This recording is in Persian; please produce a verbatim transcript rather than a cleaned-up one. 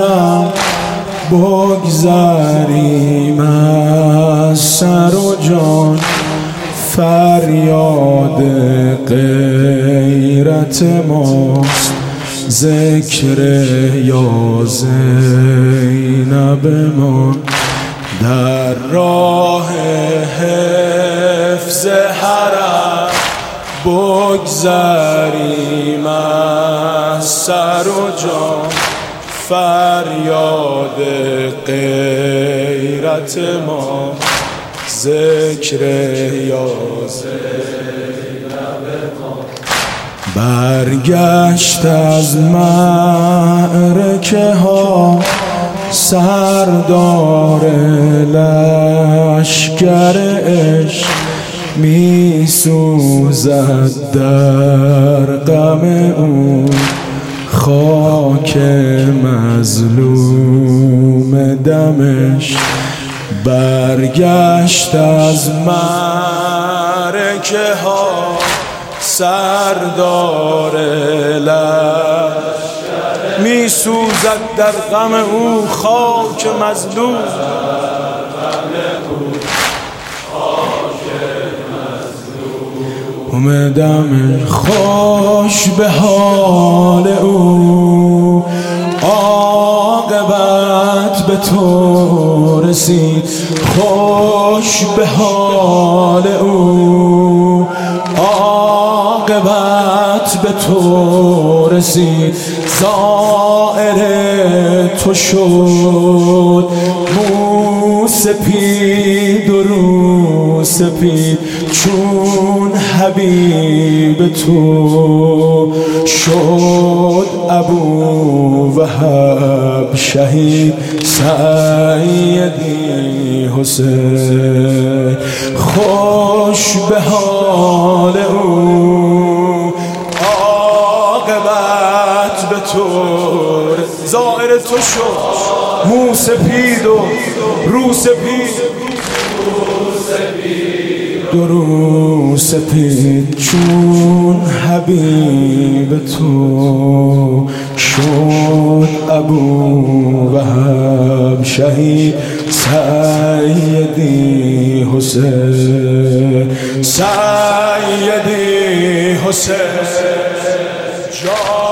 سرم بگذریم از سر و جان، فریاد غیرت ماست ذکر یا زینب ما. در راه حفظ حرم بگذریم از سر و جان، فریاد غیرت ما ذکر یا زینب ما. برگشت از معرکه ها سردار لشکر عشق، می سوزد در غم او خاک مظلوم دمشق. برگشت از معرکه ها سردار لشکر، می سوزد در غم او خاک مظلوم دمشق. خوش به حال او عاقبت به تو رسید، خوش به حال او عاقبت به تو رسید. زائر تو شد مو سپید و رو سپید، چون حبیب تو شد ابو وهب شهید. سیدی حسین خوش به حال او عاقبت به تو، زائر تو شد مو سپید و رو سپید، درو سپید، چون حبیب تو شد ابو وهب شهید. سیدی حسین سیدی حسین جان